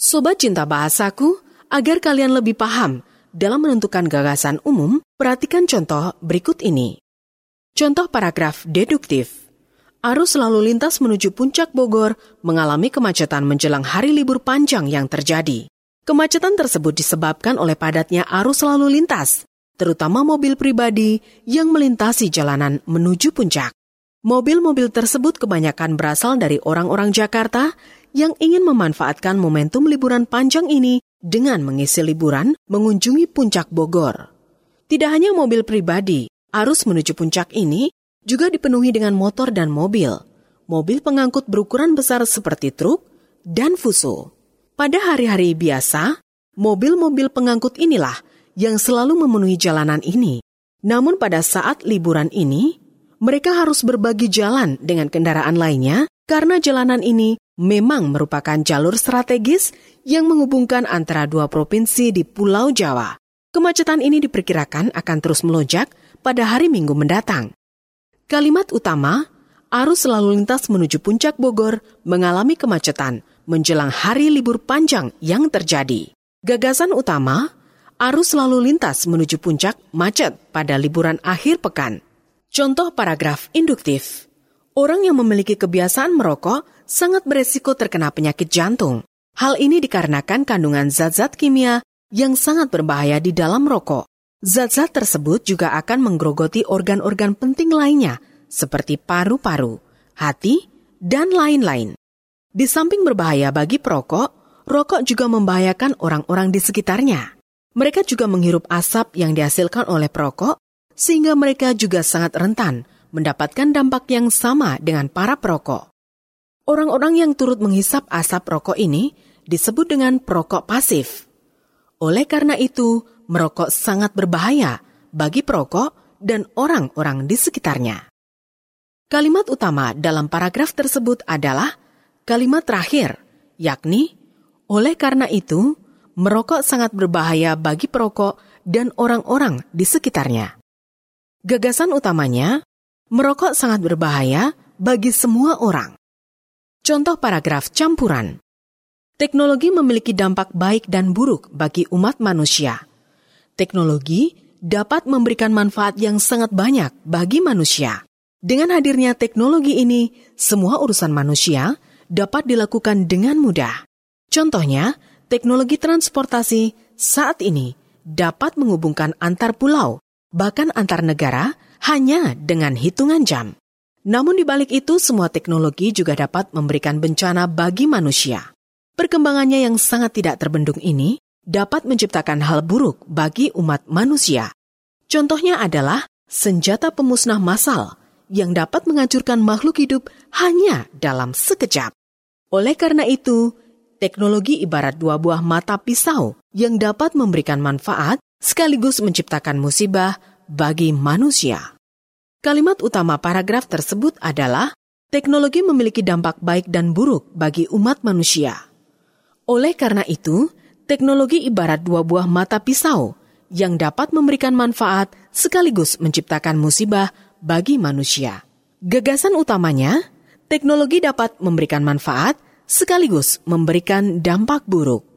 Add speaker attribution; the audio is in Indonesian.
Speaker 1: Sobat Cinta Bahasaku, agar kalian lebih paham dalam menentukan gagasan umum, perhatikan contoh berikut ini. Contoh paragraf deduktif. Arus lalu lintas menuju Puncak Bogor mengalami kemacetan menjelang hari libur panjang yang terjadi. Kemacetan tersebut disebabkan oleh padatnya arus lalu lintas, terutama mobil pribadi yang melintasi jalanan menuju puncak. Mobil-mobil tersebut kebanyakan berasal dari orang-orang Jakarta yang ingin memanfaatkan momentum liburan panjang ini dengan mengisi liburan mengunjungi Puncak Bogor. Tidak hanya mobil pribadi, arus menuju puncak ini juga dipenuhi dengan motor dan mobil. Mobil pengangkut berukuran besar seperti truk dan fuso. Pada hari-hari biasa, mobil-mobil pengangkut inilah yang selalu memenuhi jalanan ini. Namun pada saat liburan ini, mereka harus berbagi jalan dengan kendaraan lainnya karena jalanan ini memang merupakan jalur strategis yang menghubungkan antara dua provinsi di Pulau Jawa. Kemacetan ini diperkirakan akan terus melonjak pada hari Minggu mendatang. Kalimat utama, arus lalu lintas menuju Puncak Bogor mengalami kemacetan menjelang hari libur panjang yang terjadi. Gagasan utama, arus lalu lintas menuju puncak macet pada liburan akhir pekan. Contoh paragraf induktif. Orang yang memiliki kebiasaan merokok sangat beresiko terkena penyakit jantung. Hal ini dikarenakan kandungan zat-zat kimia yang sangat berbahaya di dalam rokok. Zat-zat tersebut juga akan menggerogoti organ-organ penting lainnya, seperti paru-paru, hati, dan lain-lain. Di samping berbahaya bagi perokok, rokok juga membahayakan orang-orang di sekitarnya. Mereka juga menghirup asap yang dihasilkan oleh perokok, sehingga mereka juga sangat rentan mendapatkan dampak yang sama dengan para perokok. Orang-orang yang turut menghisap asap rokok ini disebut dengan perokok pasif. Oleh karena itu, merokok sangat berbahaya bagi perokok dan orang-orang di sekitarnya. Kalimat utama dalam paragraf tersebut adalah kalimat terakhir, yakni, oleh karena itu, merokok sangat berbahaya bagi perokok dan orang-orang di sekitarnya. Gagasan utamanya, merokok sangat berbahaya bagi semua orang. Contoh paragraf campuran. Teknologi memiliki dampak baik dan buruk bagi umat manusia. Teknologi dapat memberikan manfaat yang sangat banyak bagi manusia. Dengan hadirnya teknologi ini, semua urusan manusia dapat dilakukan dengan mudah. Contohnya, teknologi transportasi saat ini dapat menghubungkan antar pulau, bahkan antar negara, hanya dengan hitungan jam. Namun di balik itu, semua teknologi juga dapat memberikan bencana bagi manusia. Perkembangannya yang sangat tidak terbendung ini dapat menciptakan hal buruk bagi umat manusia. Contohnya adalah senjata pemusnah massal yang dapat menghancurkan makhluk hidup hanya dalam sekejap. Oleh karena itu, teknologi ibarat dua buah mata pisau yang dapat memberikan manfaat sekaligus menciptakan musibah bagi manusia. Kalimat utama paragraf tersebut adalah teknologi memiliki dampak baik dan buruk bagi umat manusia. Oleh karena itu, teknologi ibarat dua buah mata pisau yang dapat memberikan manfaat sekaligus menciptakan musibah bagi manusia. Gagasan utamanya, teknologi dapat memberikan manfaat sekaligus memberikan dampak buruk.